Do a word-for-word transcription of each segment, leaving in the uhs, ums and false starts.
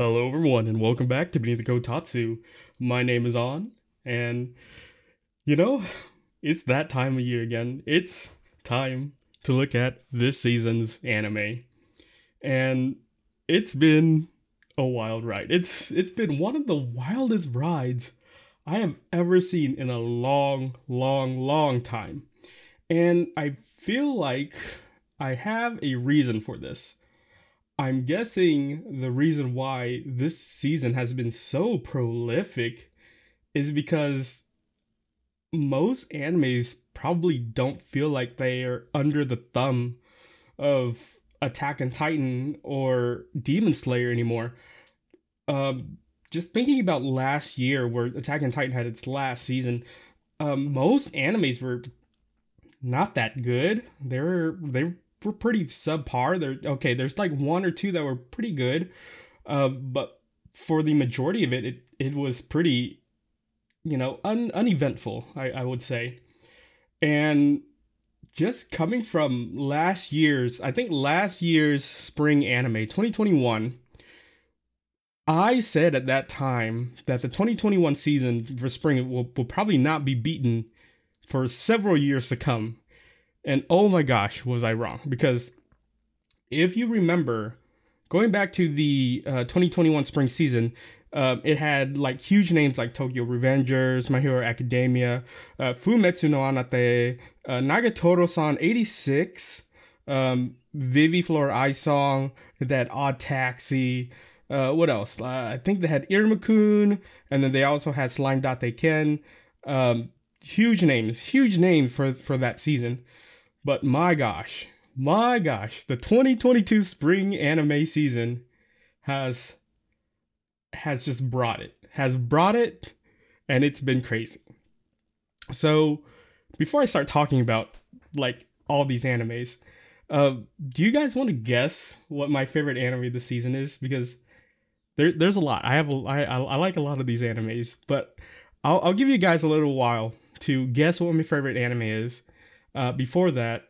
Hello, everyone, and welcome back to Beneath the Kotatsu. My name is On, and you know, it's that time of year again. It's time to look at this season's anime, and it's been a wild ride. It's it's been one of the wildest rides I have ever seen in a long, long, long time, and I feel like I have a reason for this. I'm guessing the reason why this season has been so prolific is because most animes probably don't feel like they are under the thumb of Attack on Titan or Demon Slayer anymore. Um, just thinking about last year where Attack on Titan had its last season, um, most animes were not that good. They were they were pretty subpar. There, okay, there's like one or two that were pretty good, uh, but for the majority of it, it it was pretty, you know, un, uneventful. I I would say, and just coming from last year's, I think last year's spring anime, twenty twenty-one. I said at that time that the twenty twenty-one season for spring will, will probably not be beaten for several years to come. And oh my gosh, was I wrong? Because if you remember, going back to the uh, twenty twenty-one spring season, uh, it had like huge names like Tokyo Revengers, My Hero Academia, uh, Fumetsu no Anate, uh, Nagatoro-san eighty-six, um, Vivi Floor Ice Song, that Odd Taxi. Uh, what else? Uh, I think they had Iruma-kun, and then they also had Slime Date Ken. Um, huge names, huge names for, for that season. But my gosh, my gosh, the twenty twenty-two spring anime season has has just brought it. Has brought it, and it's been crazy. So, before I start talking about like all these animes, uh, do you guys want to guess what my favorite anime this season is? Because there, there's a lot. I have, a, I, I like a lot of these animes, but I'll, I'll give you guys a little while to guess what my favorite anime is. Uh, before that,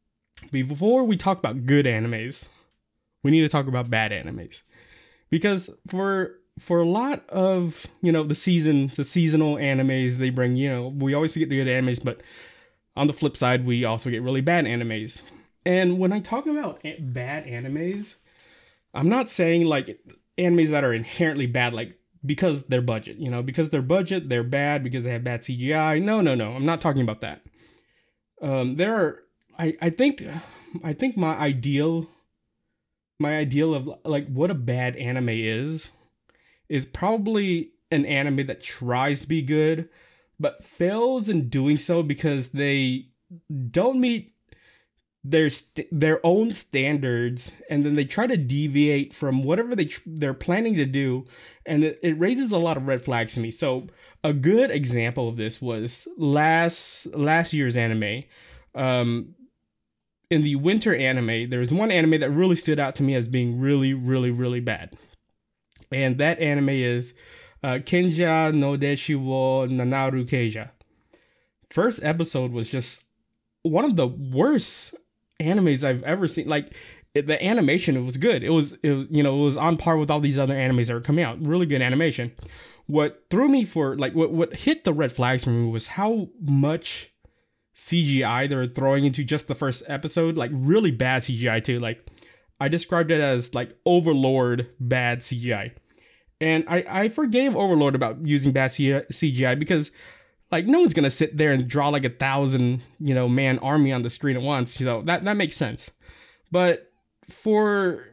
before we talk about good animes, we need to talk about bad animes, because for for a lot of, you know, the season, the seasonal animes they bring, you know, we always get good animes, but on the flip side, we also get really bad animes. And when I talk about a- bad animes, I'm not saying like animes that are inherently bad, like because their budget, you know, because their budget, they're bad because they have bad C G I. No, no, no, I'm not talking about that. Um, there are, I, I think, I think my ideal, my ideal of like what a bad anime is, is probably an anime that tries to be good, but fails in doing so because they don't meet their st- their own standards, and then they try to deviate from whatever they tr- they're planning to do, and it, it raises a lot of red flags to me. So a good example of this was last last year's anime. Um, in the winter anime, there was one anime that really stood out to me as being really, really, really bad, and that anime is uh, Kenja no Deshi wo Nanaru Keija. First episode was just one of the worst animes I've ever seen. Like it, the animation, it was good. It was, it was, you know, it was on par with all these other animes that were coming out. Really good animation. What threw me for like what what hit the red flags for me was how much C G I they were throwing into just the first episode. Like really bad C G I too. Like I described it as like Overlord bad C G I, and I I forgave Overlord about using bad C G I because like no one's gonna sit there and draw like a thousand, you know, man army on the screen at once. You know, that that makes sense. But for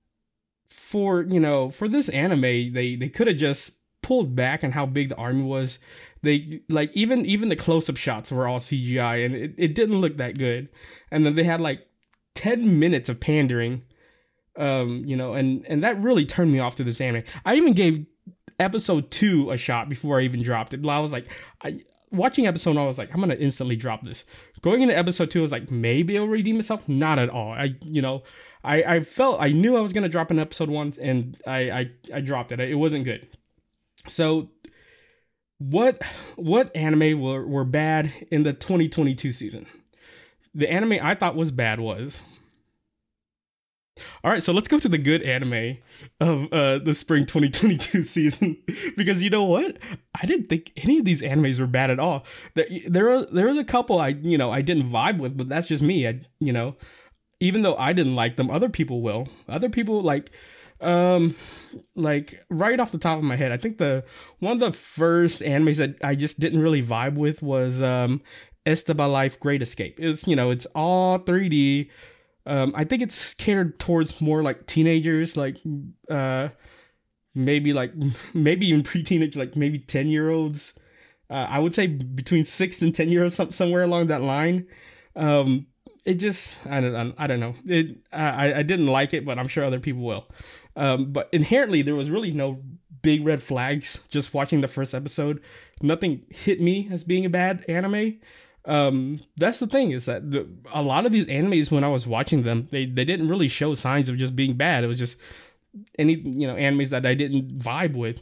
for you know for this anime, they they could have just pulled back on how big the army was. They like even even the close-up shots were all C G I, and it, it didn't look that good. And then they had like ten minutes of pandering, um, you know, and and that really turned me off to this anime. I even gave episode two a shot before I even dropped it. I was like, I watching episode one, I was like, I'm gonna instantly drop this. Going into episode two, I was like, maybe it'll redeem itself. Not at all. I you know, I I felt I knew I was gonna drop an episode one, and I I I dropped it. It wasn't good. So what what anime were, were bad in the twenty twenty-two season? The anime I thought was bad was All right, so let's go to the good anime of uh, the spring twenty twenty-two season because you know what? I didn't think any of these animes were bad at all. There, there, are, there was a couple I, you know, I didn't vibe with, but that's just me. I, you know, even though I didn't like them, other people will. Other people like, um, like right off the top of my head, I think the one of the first animes that I just didn't really vibe with was um, Estaba Life Great Escape. It's you know, it's all three D. Um, I think it's catered towards more like teenagers, like uh, maybe like maybe even pre-teenage, like maybe ten year olds. Uh, I would say between six and ten year olds, somewhere along that line. Um, it just I don't I don't know. It I I didn't like it, but I'm sure other people will. Um, but inherently, there was really no big red flags. Just watching the first episode, nothing hit me as being a bad anime. Um, that's the thing is that the, a lot of these animes, when I was watching them, they, they didn't really show signs of just being bad. It was just any, you know, animes that I didn't vibe with.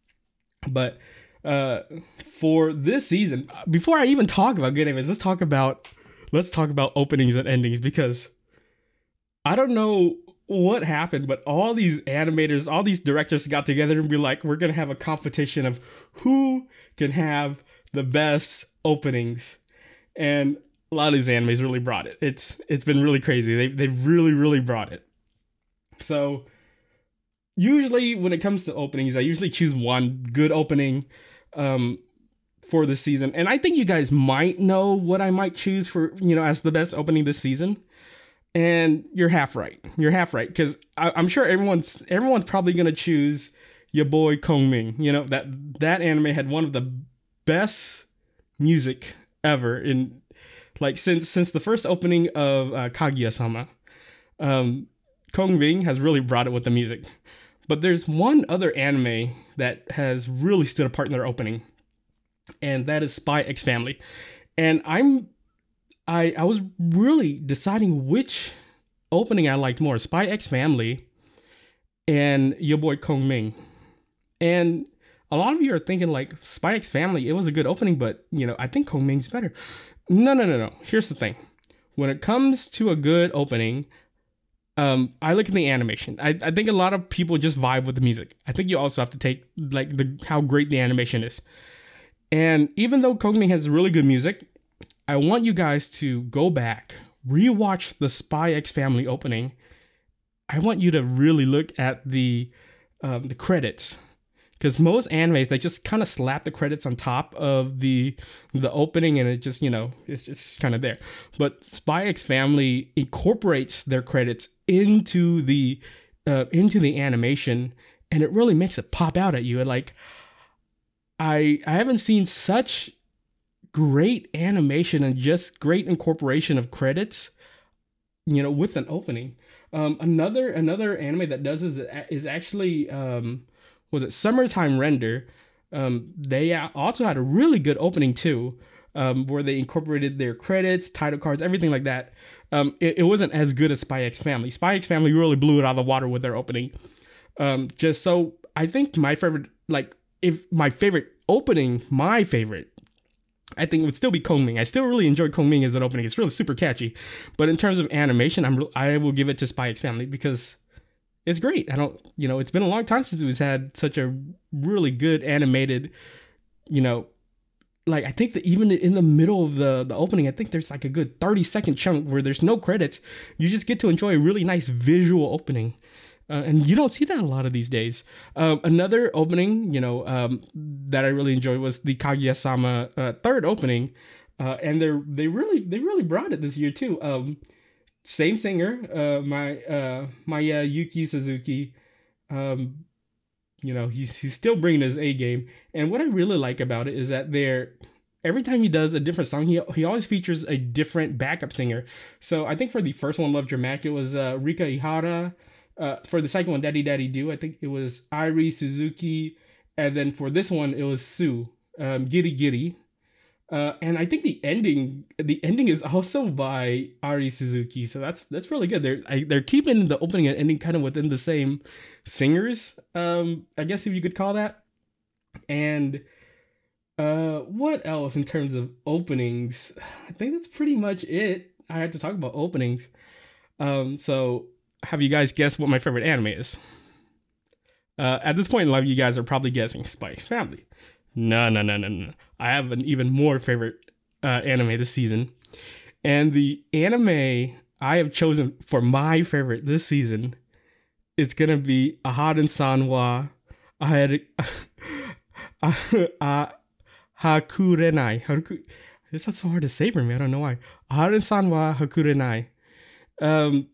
But, uh, for this season, before I even talk about good animes, let's talk about, let's talk about openings and endings because I don't know what happened, but all these animators, all these directors got together and be like, we're going to have a competition of who can have the best openings. And a lot of these animes really brought it. It's it's been really crazy. They they've really really brought it. So usually when it comes to openings, I usually choose one good opening um, for the season. And I think you guys might know what I might choose for you know as the best opening this season. And you're half right. You're half right because I'm sure everyone's everyone's probably gonna choose your boy Kongming. You know that that anime had one of the best music ever in like since since the first opening of uh, Kaguya-sama. um Kongming has really brought it with the music, but there's one other anime that has really stood apart in their opening, and that is Spy X Family. And I'm I I was really deciding which opening I liked more, Spy X Family and your boy Kongming. And a lot of you are thinking like Spy X Family, it was a good opening, but you know, I think Kongming's better. No, no, no, no. Here's the thing. When it comes to a good opening, um, I look at the animation. I, I think a lot of people just vibe with the music. I think you also have to take like the how great the animation is. And even though Kongming has really good music, I want you guys to go back, rewatch the Spy X Family opening. I want you to really look at the um, the credits. Because most animes, they just kind of slap the credits on top of the the opening, and it just, you know, it's just kind of there. But Spy X Family incorporates their credits into the uh, into the animation, and it really makes it pop out at you. And like, I I haven't seen such great animation and just great incorporation of credits, you know, with an opening. Um, another another anime that does is is actually. Um, was it Summertime Render? Um, they also had a really good opening too, um, where they incorporated their credits, title cards, everything like that. Um, it, it wasn't as good as Spy X Family. Spy X Family really blew it out of the water with their opening. Um, just so I think my favorite, like if my favorite opening, my favorite, I think it would still be Kongming. I still really enjoy Kongming as an opening. It's really super catchy, but in terms of animation, I'm re- I will give it to Spy X Family because it's great. I don't, you know, it's been a long time since we've had such a really good animated, you know, like I think that even in the middle of the, the opening, I think there's like a good thirty second chunk where there's no credits. You just get to enjoy a really nice visual opening. Uh, and you don't see that a lot of these days. Um, another opening, you know, um, that I really enjoyed was the Kaguya-sama uh, third opening. Uh, and they're, they really, they really brought it this year too. Um, Same singer, uh, my uh, Maya Yuki Suzuki. Um, you know, he's he's still bringing his A game. And what I really like about it is that they're every time he does a different song, he he always features a different backup singer. So I think for the first one, Love Dramatic, it was uh, Rika Ihara. Uh, for the second one, Daddy Daddy Do, I think it was Airi Suzuki. And then for this one, it was Sue, um, Giri Giri. Uh, and I think the ending, the ending is also by Ari Suzuki, so that's that's really good. They're I, they're keeping the opening and ending kind of within the same singers, um, I guess if you could call that. And uh, what else in terms of openings? I think that's pretty much it. I have to talk about openings. Um, so have you guys guessed what my favorite anime is? Uh, at this point in life, you guys are probably guessing Spy X Family. No, no, no, no, no. I have an even more favorite uh, anime this season. And the anime I have chosen for my favorite this season, it's going to be Aharon-san wa Aher- uh, Hakurenai. Haku- It's not so hard to say for me. I don't know why. Aharon-san wa Hakurenai. Um,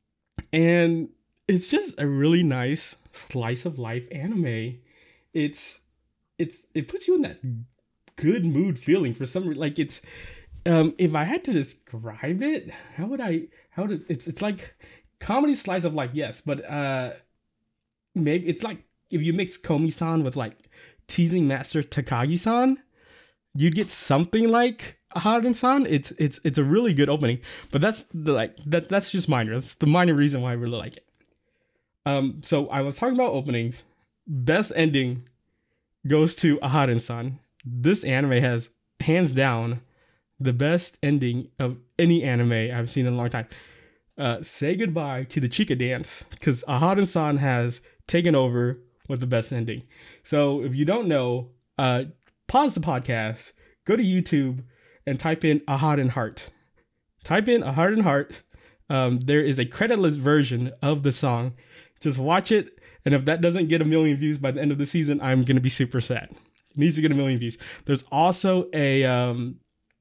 and it's just a really nice slice of life anime. It's it's it puts you in that good mood feeling for some re- like it's um if I had to describe it, how would I how would it, it's it's like comedy slice of life, yes, but uh maybe it's like if you mix Komi-san with like teasing master Takagi-san, you'd get something like Aharon-san. It's it's it's a really good opening, but that's the like that that's just minor. That's the minor reason why I really like it. Um, so I was talking about openings. Best ending goes to Aharon-san. This anime has hands down the best ending of any anime I've seen in a long time. Uh, say goodbye to the Chica dance because Aharon-san has taken over with the best ending. So if you don't know, uh, pause the podcast, go to YouTube, and type in Aharon Heart. Type in Aharon Heart. Um, there is a creditless version of the song. Just watch it, and if that doesn't get a million views by the end of the season, I'm gonna be super sad. It needs to get a million views. There's also a um,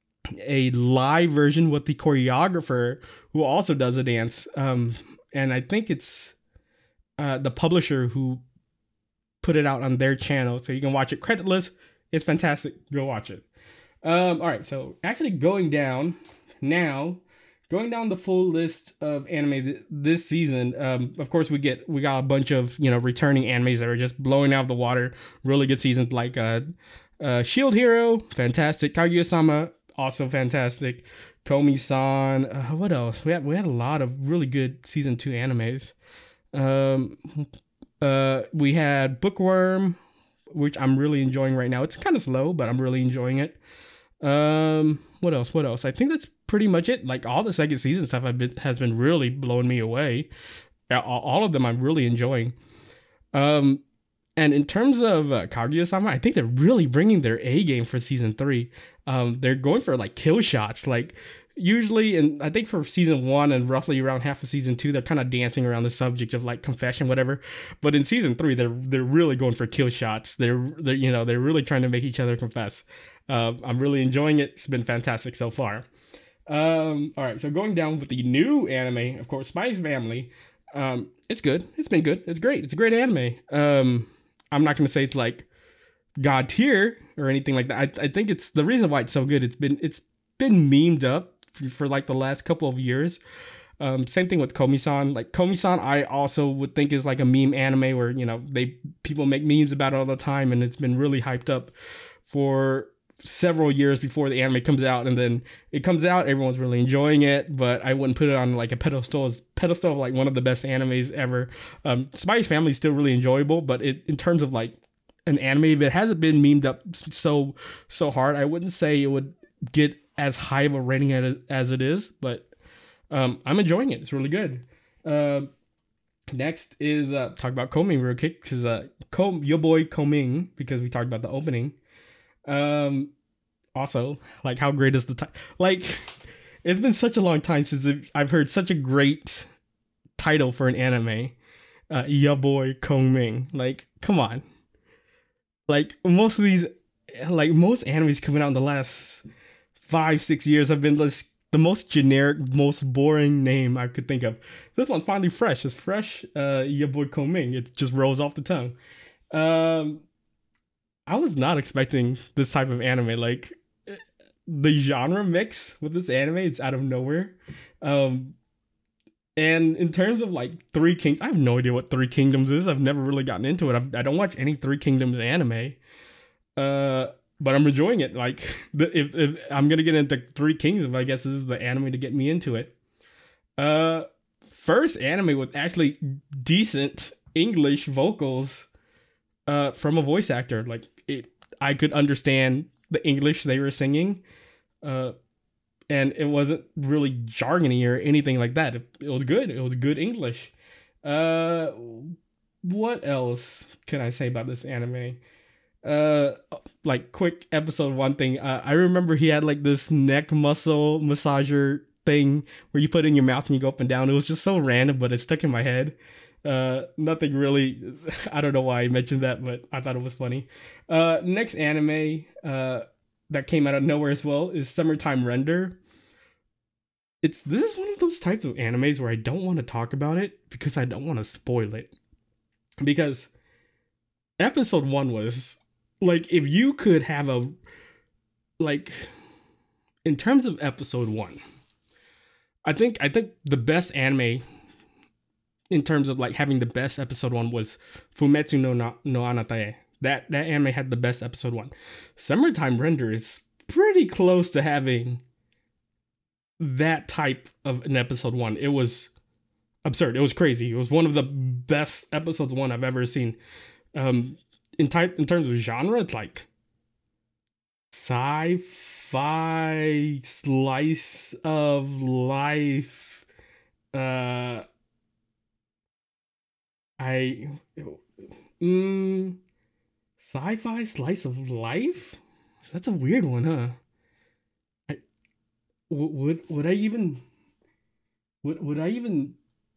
a live version with the choreographer who also does a dance, um, and I think it's uh, the publisher who put it out on their channel, so you can watch it creditless. It's fantastic. Go watch it. Um, all right, so actually going down now. Going down the full list of anime th- this season, um, of course we get we got a bunch of you know returning animes that are just blowing out of the water. Really good seasons like uh, uh, Shield Hero, fantastic. Kaguya-sama, also fantastic. Komi-san, uh, what else? We had we had a lot of really good season two animes. Um, uh, we had Bookworm, which I'm really enjoying right now. It's kind of slow, but I'm really enjoying it. Um, what else? What else? I think that's pretty much it. Like all the second season stuff I've been, has been really blowing me away. All of them I'm really enjoying. Um, and in terms of uh, Kaguya-sama, I think they're really bringing their A game for season three. Um, they're going for like kill shots. Like usually, and I think for season one and roughly around half of season two, they're kind of dancing around the subject of like confession, whatever. But in season three, they're they're really going for kill shots. They're they're you know they're really trying to make each other confess. Uh, I'm really enjoying it. It's been fantastic so far. Um, all right, so going down with the new anime, of course, Spy X Family. Um, it's good. It's been good. It's great. It's a great anime. Um, I'm not gonna say it's like god tier or anything like that. I, I think it's the reason why it's so good. It's been it's been memed up for, for like the last couple of years. Um, same thing with Komi-san. Like Komi-san, I also would think is like a meme anime where you know they people make memes about it all the time, and it's been really hyped up for several years before the anime comes out, and then it comes out, everyone's really enjoying it, but I wouldn't put it on like a pedestal as pedestal of like one of the best animes ever. Um, Spy X Family is still really enjoyable, but it in terms of like an anime, if it hasn't been memed up so so hard, I wouldn't say it would get as high of a rating as, as it is, but um, I'm enjoying it. It's really good. Uh, next is uh, talk about Koming real quick. This is uh, Kom- your boy Koming, because we talked about the opening. Um, also, like, how great is the time? Like, it's been such a long time since I've heard such a great title for an anime. Uh, Ya Boy Koming. Like, come on. Like, most of these, like, most animes coming out in the last five, six years have been just the most generic, most boring name I could think of. This one's finally fresh. It's fresh. Uh, Ya Boy Koming. It just rolls off the tongue. Um, I was not expecting this type of anime. Like, the genre mix with this anime, it's out of nowhere. Um, and in terms of like Three Kings, I have no idea what Three Kingdoms is. I've never really gotten into it. I've, I don't watch any Three Kingdoms anime. Uh, but I'm enjoying it. Like, the, if, if I'm gonna get into Three Kingdoms, I guess this is the anime to get me into it. Uh, first anime with actually decent English vocals. Uh, from a voice actor. Like, it, I could understand the English they were singing, uh, and it wasn't really jargony or anything like that. It, it was good. It was good English. Uh, what else can I say about this anime? Uh, like quick episode one thing. Uh, I remember he had like this neck muscle massager thing where you put it in your mouth and you go up and down. It was just so random, but it stuck in my head. Uh, nothing really. I don't know why I mentioned that, but I thought it was funny. Uh, next anime uh that came out of nowhere as well is Summertime Render. It's this is one of those types of animes where I don't want to talk about it because I don't want to spoil it. Because episode one was like, if you could have a like in terms of episode one, I think I think the best anime in terms of like having the best episode one was Fumetsu no Na- no Anatae. That that anime had the best episode one. Summertime Render is pretty close to having that type of an episode one. It was absurd. It was crazy. It was one of the best episodes one I've ever seen. Um, in type in terms of genre, it's like sci-fi slice of life. Uh, I mm, sci-fi slice of life. That's a weird one, huh? I would would I even would would I even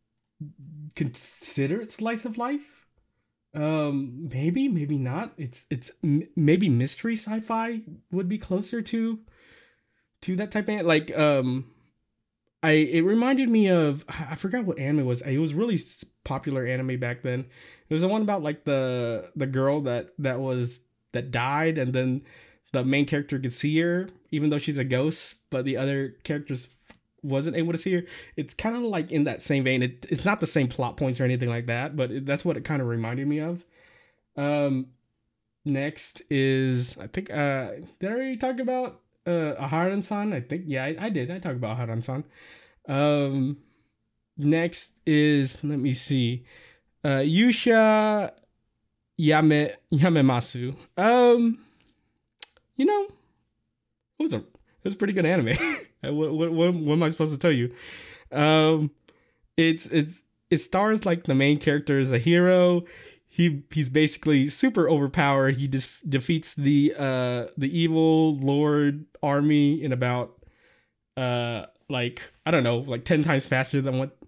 consider it slice of life? Um, maybe, maybe not. It's it's m- maybe mystery sci-fi would be closer to to that type of like um. I it reminded me of I forgot what anime it was. It was really popular anime back then. It was the one about like the the girl that that was that died, and then the main character could see her even though she's a ghost, but the other characters wasn't able to see her. It's kind of like in that same vein. It, it's not the same plot points or anything like that, but it, that's what it kind of reminded me of. Um, next is I think uh did I already talk about uh Aharon-san? I think yeah I, I did. I talked about Aharon-san. Um, next is let me see, uh Yusha Yame Yamemasu. Um, you know, it was a it was a pretty good anime. what, what, what, what am I supposed to tell you? Um, it's it's it stars like the main character is a hero. He he's basically super overpowered. He just defeats the uh the evil lord army in about uh like I don't know like ten times faster than what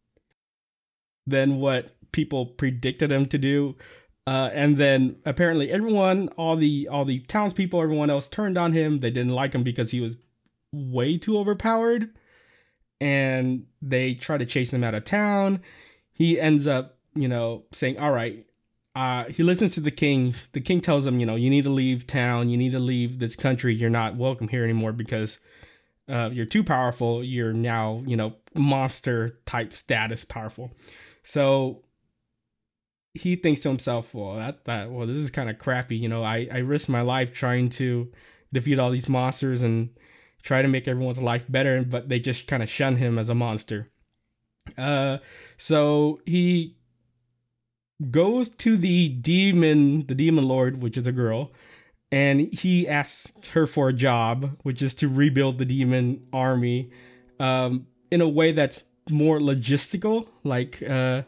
than what people predicted him to do. Uh, and then apparently everyone, all the all the townspeople, everyone else turned on him. They didn't like him because he was way too overpowered, and they try to chase him out of town. He ends up, you know, saying, "All right." Uh, he listens to the king. The king tells him, you know, you need to leave town. You need to leave this country. You're not welcome here anymore because uh, you're too powerful. You're now, you know, monster type status powerful. So he thinks to himself, well, that, that well, this is kind of crappy. You know, I, I risked my life trying to defeat all these monsters and try to make everyone's life better, but they just kind of shun him as a monster. Uh, so he goes to the demon, the demon lord, which is a girl, and he asks her for a job, which is to rebuild the demon army, um, in a way that's more logistical. Like, uh,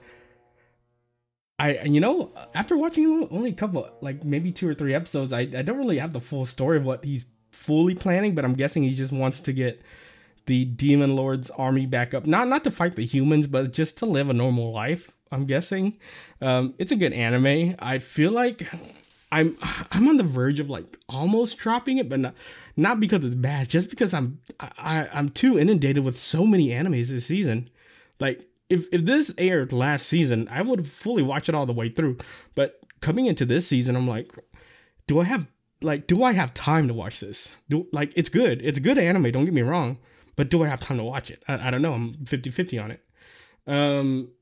I, you know, after watching only a couple, like maybe two or three episodes, I, I don't really have the full story of what he's fully planning, but I'm guessing he just wants to get the demon lord's army back up. Not, not to fight the humans, but just to live a normal life, I'm guessing. Um, it's a good anime. I feel like I'm, I'm on the verge of like almost dropping it, but not, not because it's bad, just because I'm, I, I'm too inundated with so many animes this season. Like, If if this aired last season, I would fully watch it all the way through. But coming into this season, I'm like, do I have like do I have time to watch this? Do like it's good. It's a good anime, don't get me wrong. But do I have time to watch it? I, I don't know. I'm fifty-fifty on it. Um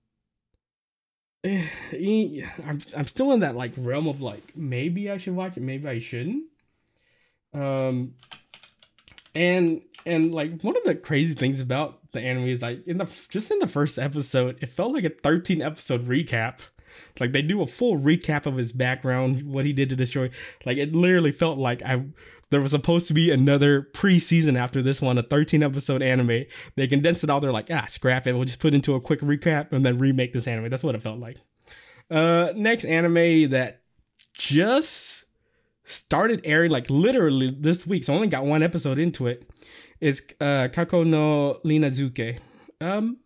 I'm I'm still in that like realm of like maybe I should watch it, maybe I shouldn't. Um and and like one of the crazy things about the anime is like in the just in the first episode, it felt like a thirteen episode recap. Like they do a full recap of his background, what he did to destroy. Like it literally felt like I there was supposed to be another pre-season after this one, a thirteen episode anime. They condensed it all. They're like, ah, scrap it. We'll just put into a quick recap and then remake this anime. That's what it felt like. Uh, next anime that just started airing like literally this week, so I only got one episode into it, is uh, Kako no Rinazuke. Um,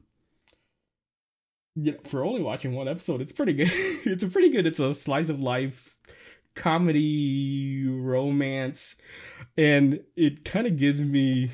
yeah, for only watching one episode, it's pretty good. It's a pretty good. It's a slice of life comedy romance, and it kind of gives me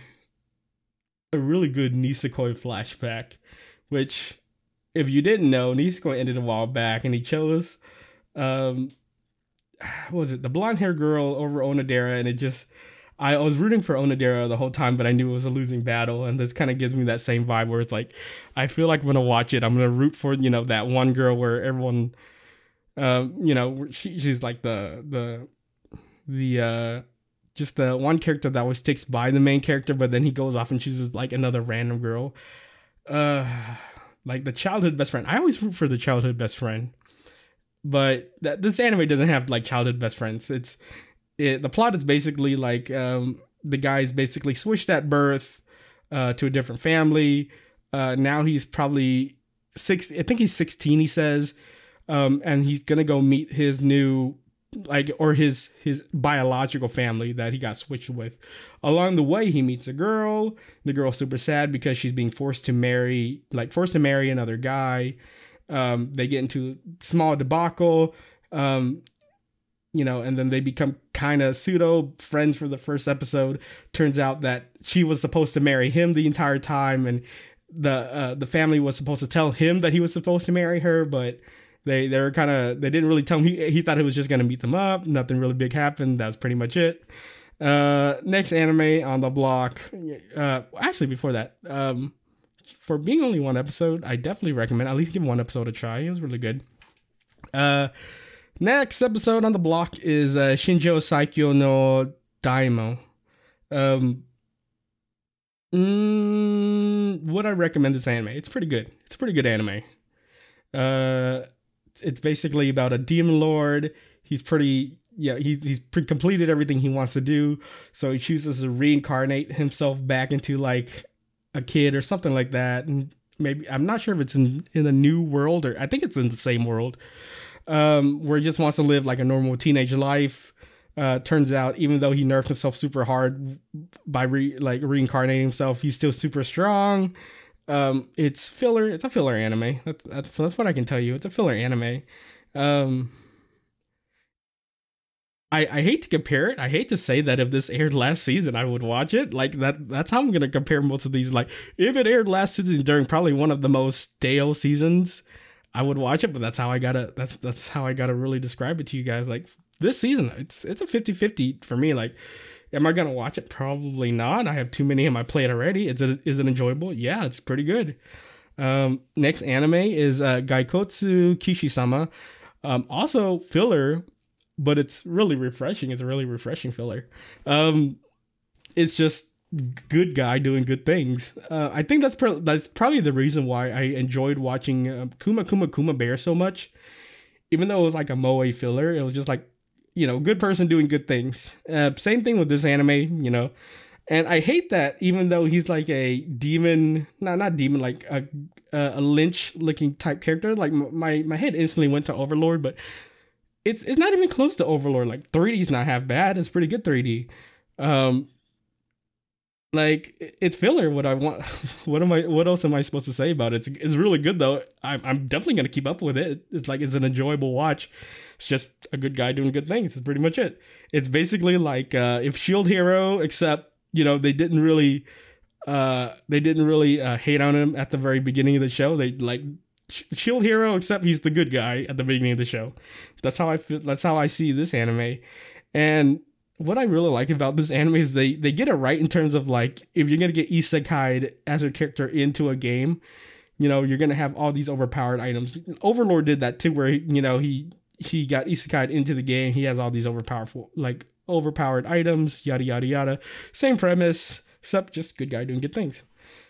a really good Nisekoi flashback, which, if you didn't know, Nisekoi ended a while back, and he chose, um, what was it, the blonde hair girl over Onodera, and it just, I was rooting for Onodera the whole time, but I knew it was a losing battle, and this kind of gives me that same vibe where it's like, I feel like I'm gonna watch it, I'm gonna root for, you know, that one girl where everyone, um, you know, she, she's like the, the, the, uh, just the one character that always sticks by the main character, but then he goes off and chooses like another random girl. Uh, like the childhood best friend. I always root for the childhood best friend, but that this anime doesn't have like childhood best friends. It's it, the plot is basically like um, the guy's basically switched at birth uh, to a different family. Uh, now he's probably six. I think he's sixteen. He says, um, and he's gonna go meet his new. like or his his biological family that he got switched with. Along the way, he meets a girl. The girl's super sad because she's being forced to marry, like forced to marry another guy. Um, they get into small debacle, um, you know, and then they become kind of pseudo friends for the first episode. Turns out that she was supposed to marry him the entire time, and the uh, the family was supposed to tell him that he was supposed to marry her, but They they were kind of, they didn't really tell him. He, he thought it was just going to meet them up. Nothing really big happened. That was pretty much it. Uh, next anime on the block. Uh, actually, before that, um, for being only one episode, I definitely recommend at least give one episode a try. It was really good. Uh, next episode on the block is uh, Shinjo Saikyo no Daimo. Um, mm, would I recommend this anime? It's pretty good. It's a pretty good anime. Uh, it's basically about a demon lord. He's pretty, yeah, he, he's pre- completed everything he wants to do. So he chooses to reincarnate himself back into like a kid or something like that. And maybe, I'm not sure if it's in, in a new world, or I think it's in the same world, um, where he just wants to live like a normal teenage life. Uh, turns out, even though he nerfed himself super hard by re- like reincarnating himself, he's still super strong. Um, it's filler. It's a filler anime. That's that's that's what I can tell you. It's a filler anime. Um, I I hate to compare it. I hate to say that if this aired last season, I would watch it. Like that. That's how I'm gonna compare most of these. Like if it aired last season during probably one of the most stale seasons, I would watch it. But that's how I gotta. That's that's how I gotta really describe it to you guys. Like this season, it's it's a fifty-fifty for me. Like, am I gonna watch it? Probably not. I have too many in my plate already. Is it is it enjoyable? Yeah, it's pretty good. Um, next anime is uh, Gaikotsu Kishi-sama. Um, also filler, but it's really refreshing. It's a really refreshing filler. Um, it's just good guy doing good things. Uh, I think that's pro- that's probably the reason why I enjoyed watching uh, Kuma Kuma Kuma Bear so much. Even though it was like a moe filler, it was just like, you know, good person doing good things. Uh, same thing with this anime, you know. And I hate that even though he's like a demon, no, not demon, like a a lynch looking type character. Like my my head instantly went to Overlord, but it's it's not even close to Overlord. Like three D's not half bad. It's pretty good three D. Um, like it's filler. What I want, what am I? What else am I supposed to say about it? It's it's really good though. I'm I'm definitely gonna keep up with it. It's like it's an enjoyable watch. It's just a good guy doing good things. It's pretty much it. It's basically like uh, if Shield Hero, except you know they didn't really, uh, they didn't really uh, hate on him at the very beginning of the show. They like Shield Hero, except he's the good guy at the beginning of the show. That's how I feel. That's how I see this anime. And what I really like about this anime is they they get it right in terms of like if you're gonna get isekai'd as a character into a game, you know you're gonna have all these overpowered items. Overlord did that too, where you know he he got isekai'd into the game. He has all these overpowerful like overpowered items, yada yada yada. Same premise, except just good guy doing good things.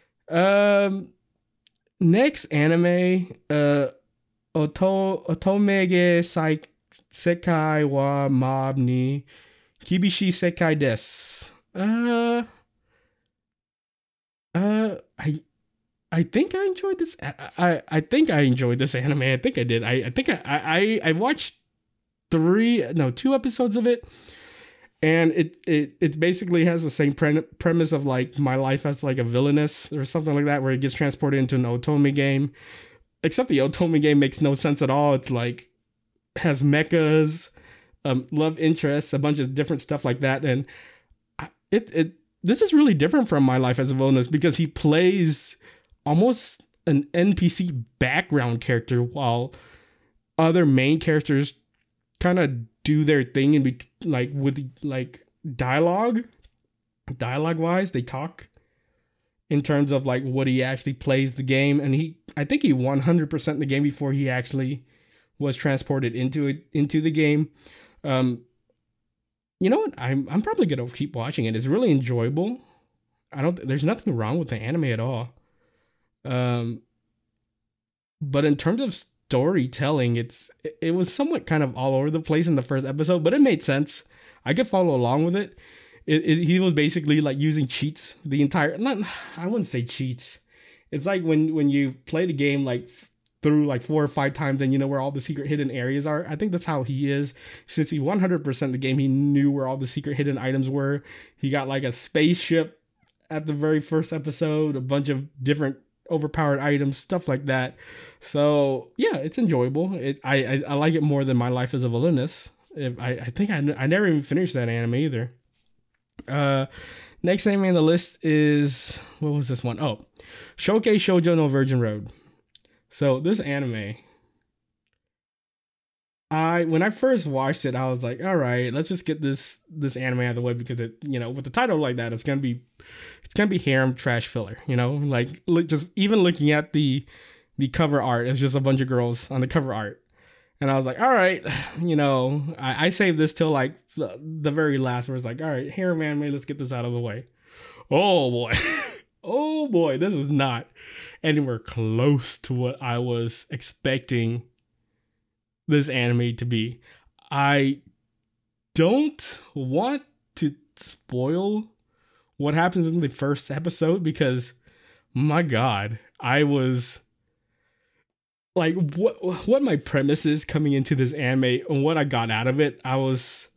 Um, next anime, uh, Oto Otomege Sai Sekai wa Mob ni Kibishi Sekai Desu. Uh, uh, I, I think I enjoyed this. I, I, I think I enjoyed this anime. I think I did. I, I think I, I, I watched three, no, two episodes of it, and it, it, it basically has the same pre- premise of like my life as like a villainess or something like that, where it gets transported into an Otome game. Except the Otome game makes no sense at all. It's like has mechas, um, love interests, a bunch of different stuff like that, and I, it, it, this is really different from my life as a villainess because he plays almost an N P C background character while other main characters kind of do their thing and be like with like dialogue dialogue wise they talk in terms of like what he actually plays the game. And he I think he one hundred percent the game before he actually was transported into it into the game. um you know what, i'm i'm probably gonna keep watching it. It's really enjoyable. I don't there's nothing wrong with the anime at all. Um, but in terms of storytelling, it's it was somewhat kind of all over the place in the first episode, but it made sense. I could follow along with it. It, it he was basically like using cheats the entire. Not I wouldn't say cheats. It's like when when you play the game like through like four or five times and you know where all the secret hidden areas are. I think that's how he is. Since he one hundred percent the game, he knew where all the secret hidden items were. He got like a spaceship at the very first episode, a bunch of different overpowered items, stuff like that. So yeah, it's enjoyable. It I I, I like it more than My Life as a Villainess. If I I think I I never even finished that anime either. Uh, next anime on the list is what was this one? Oh, Shoukei Shoujo no Virgin Road. So this anime, I when I first watched it, I was like, all right, let's just get this this anime out of the way because it, you know, with the title like that, it's gonna be it's gonna be harem trash filler, you know, like look, just even looking at the the cover art, it's just a bunch of girls on the cover art, and I was like, all right, you know, I, I saved this till like the, the very last, where it's like, all right, harem anime, let's get this out of the way. Oh boy, oh boy, this is not anywhere close to what I was expecting this anime to be. I don't want to spoil what happens in the first episode because my god, I was like what what my premise is coming into this anime and what I got out of it. I was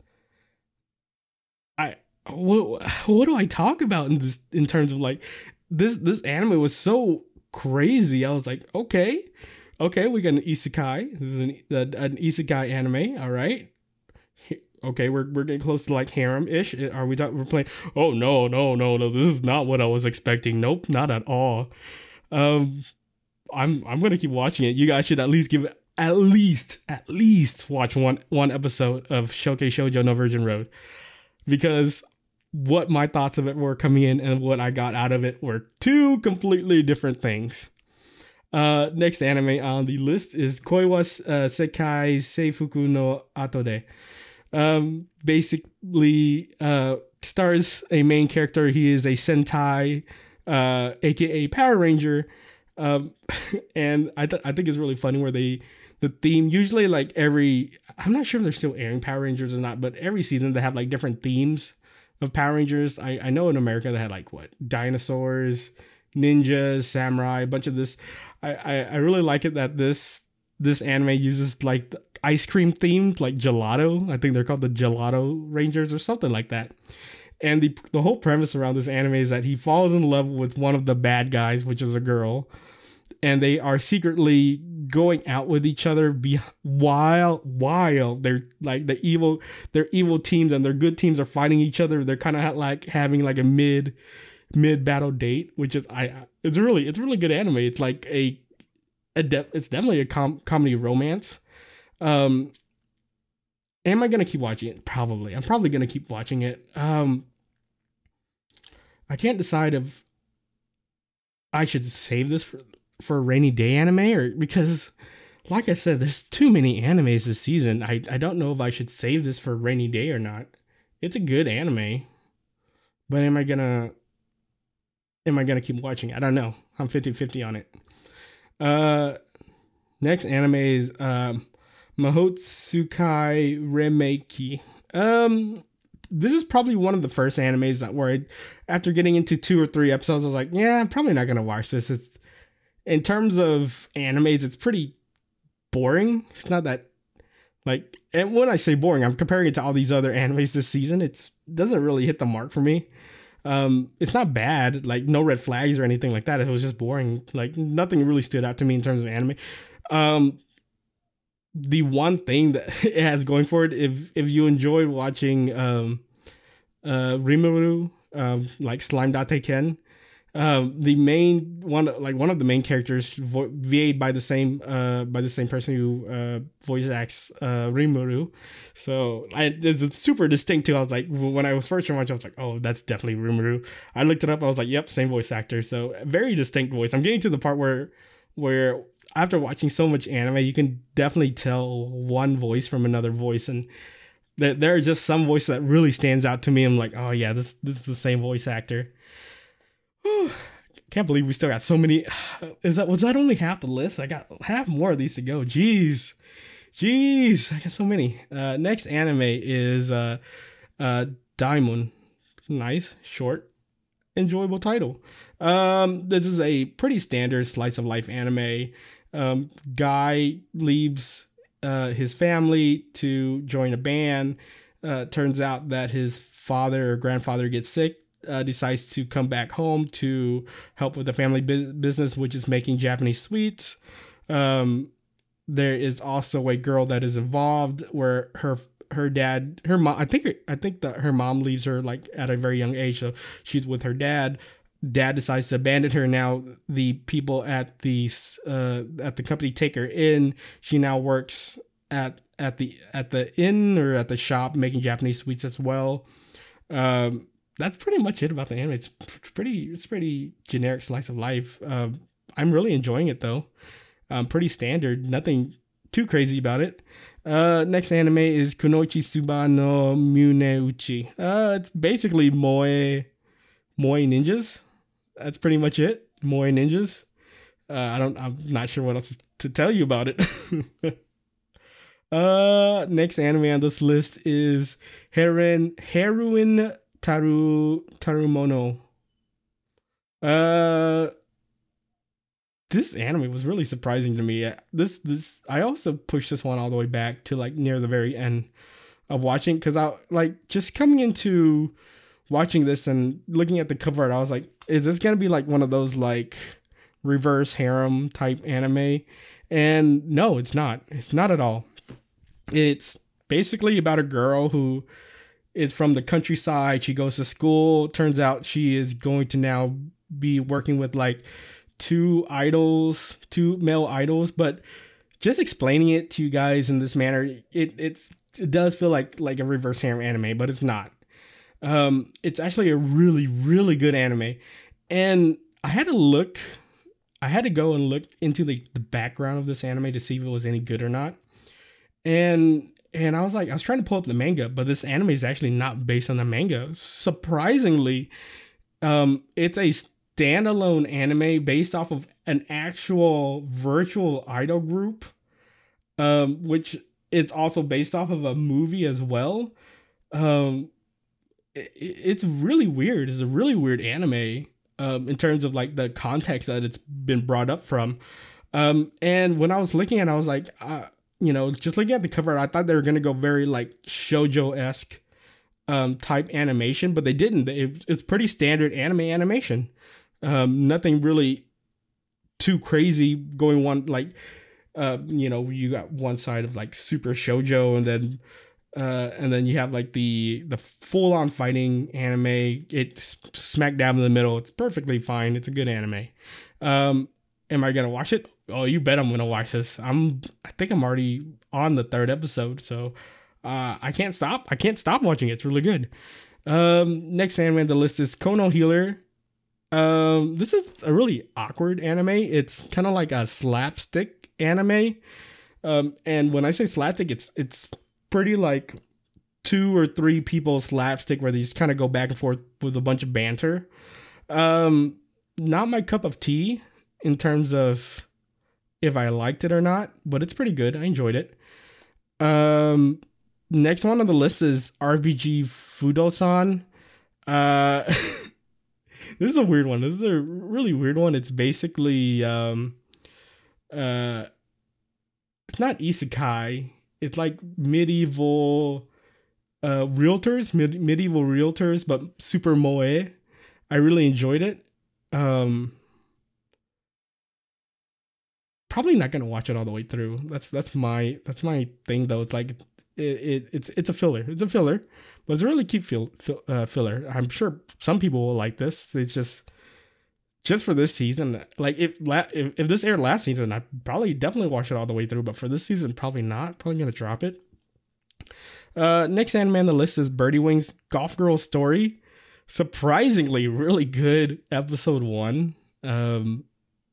I what, what do I talk about in this in terms of like this this anime was so crazy. I was like, okay, okay, we got an isekai. This is an, an isekai anime. All right. Okay, we're we're getting close to like harem-ish. Are we talking? We're playing. Oh no, no, no, no! This is not what I was expecting. Nope, not at all. Um, I'm I'm gonna keep watching it. You guys should at least give it at least at least watch one one episode of Shoukei Shoujo no Virgin Road, because what my thoughts of it were coming in and what I got out of it were two completely different things. Uh, next anime on the list is Koi wa uh, Sekai Seifuku no Atode. Um, basically, uh, stars a main character. He is a Sentai, uh, aka Power Ranger. Um, and I th- I think it's really funny where they the theme usually like every I'm not sure if they're still airing Power Rangers or not, but every season they have like different themes of Power Rangers. I I know in America they had like what dinosaurs, ninjas, samurai, a bunch of this. I, I, I really like it that this this anime uses like the ice cream themed, like gelato. I think they're called the Gelato Rangers or something like that. And the the whole premise around this anime is that he falls in love with one of the bad guys, which is a girl, and they are secretly going out with each other be- while while they're like the evil their evil teams and their good teams are fighting each other. They're kind of like having like a mid mid battle date, which is I it's really it's really good anime. It's like a, a de- it's definitely a com- comedy romance. Um, am I gonna keep watching it? Probably. I'm probably gonna keep watching it. Um, I can't decide if I should save this for for a rainy day anime or because, like I said, there's too many animes this season. I I don't know if I should save this for a rainy day or not. It's a good anime, but am I gonna Am I going to keep watching? I don't know. I'm fifty-fifty on it. Uh, next anime is um, Mahotsukai Remake. Um, this is probably one of the first animes that where I, after getting into two or three episodes, I was like, yeah, I'm probably not gonna watch this. It's in terms of animes, it's pretty boring. It's not that like, and when I say boring, I'm comparing it to all these other animes this season. It's doesn't really hit the mark for me. Um, it's not bad, like no red flags or anything like that. It was just boring. Like nothing really stood out to me in terms of anime. Um, the one thing that it has going for it, if if you enjoyed watching um, uh, Rimuru, um, like Slime Date Ken, um, the main one, like one of the main characters, vo- V A'd by the same uh by the same person who uh voice acts uh Rimuru. So I it's super distinct too. I was like, when I was first watching, I was like, oh, that's definitely Rimuru. I looked it up. I was like, yep, same voice actor. So very distinct voice. I'm getting to the part where where after watching so much anime, you can definitely tell one voice from another voice, and there there are just some voices that really stands out to me. I'm like, oh yeah, this this is the same voice actor. Can't believe we still got so many. Is that was that only half the list? I got half more of these to go. Jeez, jeez, I got so many. Uh, next anime is uh, uh, Daimon. Nice, short, enjoyable title. Um, this is a pretty standard slice of life anime. Um, guy leaves uh, his family to join a band. Uh, turns out that his father or grandfather gets sick. Uh, decides to come back home to help with the family bu- business, which is making Japanese sweets. Um, there is also a girl that is involved where her her dad, her mom, I think I think that her mom leaves her like at a very young age, so she's with her dad. Dad decides to abandon her. Now the people at the uh, at the company take her in. She now works at at the at the inn or at the shop making Japanese sweets as well. Um, That's pretty much it about the anime. It's pretty, it's pretty generic slice of life. Um, I'm really enjoying it though. Um, pretty standard, nothing too crazy about it. Uh, next anime is Kunoichi Suba no Muneuchi. Uh, it's basically moe, moe ninjas. That's pretty much it. Moe ninjas. Uh, I don't, I'm not sure what else to tell you about it. uh, next anime on this list is Heroin, Heroin Taru Tarumono. Uh, this anime was really surprising to me. This this I also pushed this one all the way back to like near the very end of watching, because I like just coming into watching this and looking at the cover art, I was like, is this gonna be like one of those like reverse harem type anime? And no, it's not. It's not at all. It's basically about a girl who is from the countryside. She goes to school. Turns out she is going to now be working with like two idols, two male idols. But just explaining it to you guys in this manner, it it, it does feel like like a reverse harem anime, but it's not. Um, it's actually a really really good anime, and I had to look. I had to go and look into the, the background of this anime to see if it was any good or not. And And I was like, I was trying to pull up the manga, but this anime is actually not based on the manga. Surprisingly, um, it's a standalone anime based off of an actual virtual idol group, um, which it's also based off of a movie as well. Um, it, it's really weird. It's a really weird anime um, in terms of like the context that it's been brought up from. Um, and when I was looking at it, I was like, uh, you know, just looking at the cover, I thought they were going to go very like shoujo-esque um, type animation, but they didn't. It, it's pretty standard anime animation. Um, nothing really too crazy going on. Like, uh, you know, you got one side of like super shoujo, and then uh, and then you have like the the full on fighting anime. It's smack dab in the middle. It's perfectly fine. It's a good anime. Um, am I gonna watch it? Oh, you bet I'm gonna watch this. I'm. I think I'm already on the third episode, so uh, I can't stop. I can't stop watching it. It's really good. Um, next anime on the list is Kono Healer. Um, this is a really awkward anime. It's kind of like a slapstick anime. Um, and when I say slapstick, it's it's pretty like two or three people slapstick where they just kind of go back and forth with a bunch of banter. Um, not my cup of tea in terms of if I liked it or not, but it's pretty good. I enjoyed it. Um, next one on the list is R B G Fudo-san. Uh, this is a weird one. This is a really weird one. It's basically um, uh, it's not isekai. It's like medieval uh realtors, mid- medieval realtors, but super moe. I really enjoyed it. Um, probably not gonna watch it all the way through. That's that's my that's my thing though. It's like it, it it's it's a filler. It's a filler, but it's a really cute fill, fill, uh, filler. I'm sure some people will like this. It's just just for this season. Like if la- if, if this aired last season, I'd probably definitely watch it all the way through. But for this season, probably not. Probably gonna drop it. Uh, next anime on the list is Birdie Wing's Golf Girl Story. Surprisingly, really good episode one. Um.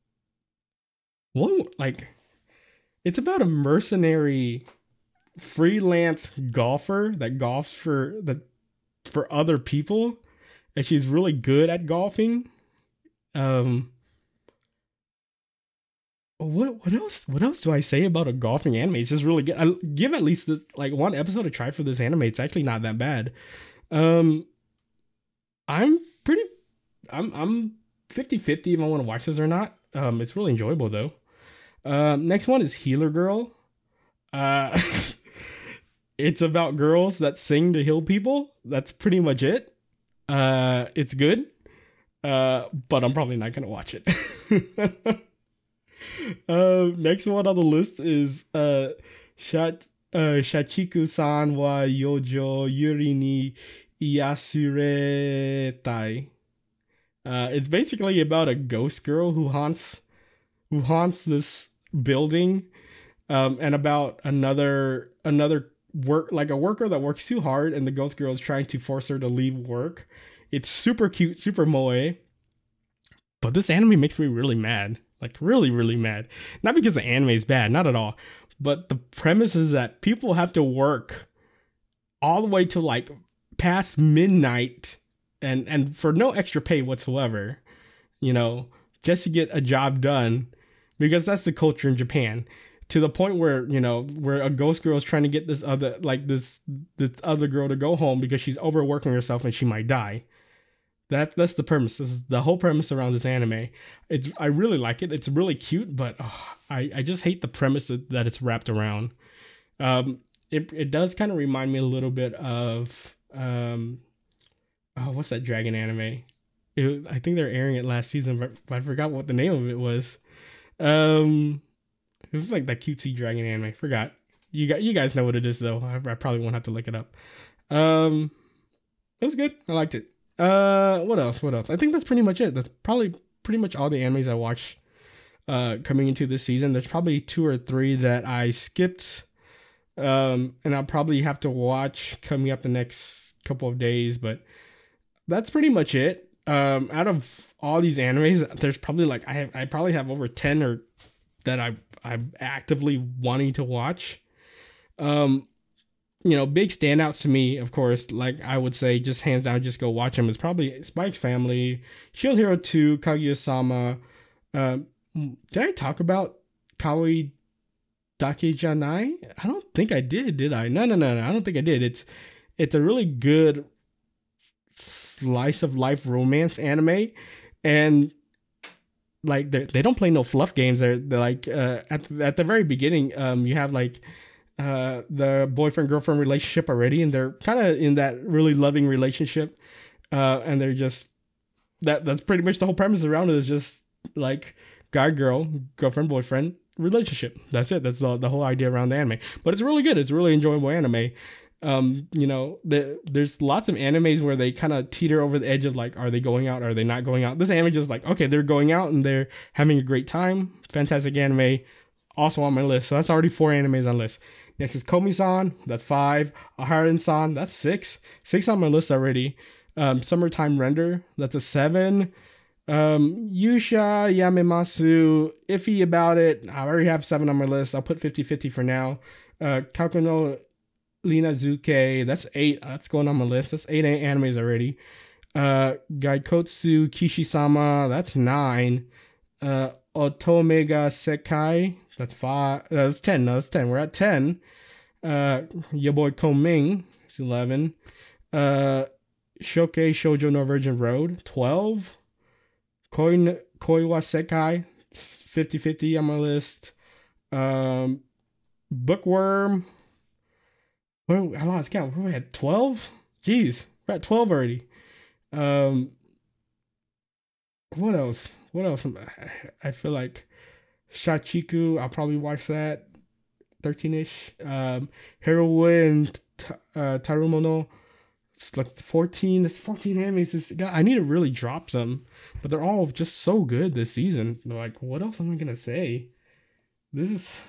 One like it's about a mercenary freelance golfer that golfs for the for other people, and she's really good at golfing. Um what what else what else do I say about a golfing anime? It's just really good. I give at least this like one episode a try for this anime. It's actually not that bad. Um I'm pretty I'm I'm fifty-fifty if I want to watch this or not. Um it's really enjoyable though. Um, next one is Healer Girl. Uh, it's about girls that sing to heal people. That's pretty much it. Uh, it's good. Uh, but I'm probably not gonna watch it. uh, next one on the list is uh, Shat uh, Shachiku-san wa Yojo Yuri ni Iyasuretai. Uh, it's basically about a ghost girl who haunts who haunts this building, um, and about another another work like a worker that works too hard, and the ghost girl is trying to force her to leave work. It's super cute, super moe. But this anime makes me really mad, like really, really mad. Not because the anime is bad, not at all. But the premise is that people have to work all the way to like past midnight, and and for no extra pay whatsoever, you know, just to get a job done. Because that's the culture in Japan, to the point where, you know, where a ghost girl is trying to get this other, like this, this other girl to go home because she's overworking herself and she might die. That that's the premise. This is the whole premise around this anime. It's I really like it. It's really cute, but oh, I I just hate the premise that, that it's wrapped around. Um, it it does kind of remind me a little bit of um, oh, what's that dragon anime? It, I think they're airing it last season, but I forgot what the name of it was. Um, it was like that cutesy dragon anime. Forgot. You got you guys know what it is though. I, I probably won't have to look it up. Um, it was good. I liked it. Uh, what else? What else? I think that's pretty much it. That's probably pretty much all the animes I watched. Uh, coming into this season, there's probably two or three that I skipped. Um, and I'll probably have to watch coming up the next couple of days. But that's pretty much it. Um, out of all these animes, there's probably like I have I probably have over ten or that I I'm actively wanting to watch. Um, you know, big standouts to me, of course, like I would say, just hands down, just go watch them. Is probably Spike's Family, Shield Hero two, Kaguya-sama. Um, did I talk about Kawaii Dake Janai? I don't think I did. Did I? No, no, no, no. I don't think I did. It's it's a really good slice of life romance anime, and like they they don't play no fluff games. They're, they're like uh, at the, at the very beginning, um, you have like uh the boyfriend girlfriend relationship already, and they're kind of in that really loving relationship, uh, and they're just that that's pretty much the whole premise around it is just like guy girl girlfriend boyfriend relationship. That's it. That's the the whole idea around the anime. But it's really good. It's a really enjoyable anime. Um, you know, the, there's lots of animes where they kind of teeter over the edge of like, are they going out? Are they not going out? This anime just like, okay, they're going out and they're having a great time. Fantastic anime. Also on my list. So that's already four animes on the list. Next is Komi-san. That's five. Aharon-san. That's six. Six on my list already. Um, Summertime Render. That's a seven. Um, Yusha Yamemasu. Iffy about it. I already have seven on my list. I'll put fifty-fifty for now. Uh, Kakuno Lina Zuke, that's eight. That's going on my list. That's eight animes already. Uh, Gaikotsu Kishi-sama, that's nine. Uh, Otomega Sekai, that's five. Uh, that's ten. No, that's ten. We're at ten. Uh, your boy Koming is eleven. Uh, Shoke Shoujo no Virgin Road, twelve. Koi, Koi wa Sekai, fifty fifty on my list. Um, Bookworm. Well, I lost count. We're at twelve? Jeez, we're at twelve already. Um, what else? What else? I feel like Shachiku, I'll probably watch that. thirteen-ish. Um, Heroine, uh, Tarumono. It's like fourteen. That's fourteen animes. This, God, I need to really drop some, but they're all just so good this season. Like, what else am I gonna say? This is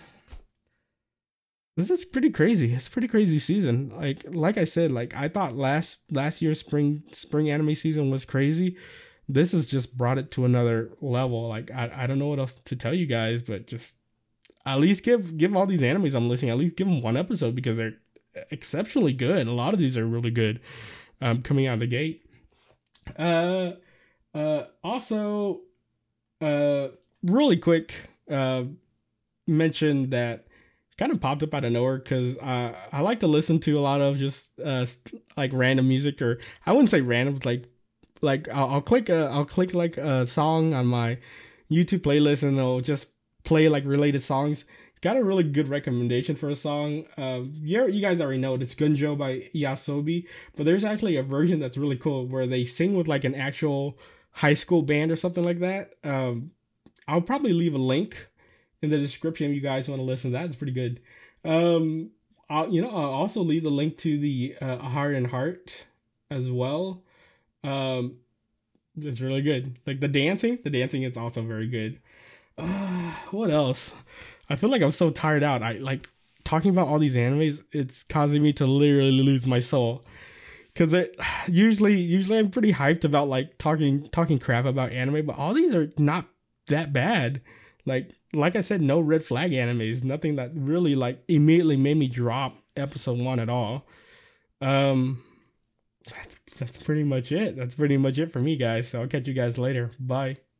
this is pretty crazy. It's a pretty crazy season. Like, like I said, like I thought last last year's spring spring anime season was crazy. This has just brought it to another level. Like, I, I don't know what else to tell you guys, but just at least give give all these animes I'm listing, at least give them one episode because they're exceptionally good. A lot of these are really good um, coming out of the gate. Uh, uh, also, uh, really quick, uh, mention that kind of popped up out of nowhere because uh, I like to listen to a lot of just uh, like random music, or I wouldn't say random, like like I'll, I'll click a, I'll click like a song on my YouTube playlist and it'll just play like related songs. Got a really good recommendation for a song. Uh, you, you guys already know it. It's Gunjo by Yasobi, but there's actually a version that's really cool where they sing with like an actual high school band or something like that. Um, I'll probably leave a link in the description if you guys want to listen to that. It's pretty good. Um, I'll, you know, I'll also leave the link to the uh, Heart and Heart as well. Um, it's really good. Like the dancing, the dancing is also very good. Uh, what else? I feel like I'm so tired out. I like talking about all these animes. It's causing me to literally lose my soul. Cause it usually, usually I'm pretty hyped about like talking, talking crap about anime, but all these are not that bad. Like, like I said, no red flag animes. Nothing that really like immediately made me drop episode one at all. Um, that's that's pretty much it. That's pretty much it for me, guys. So I'll catch you guys later. Bye.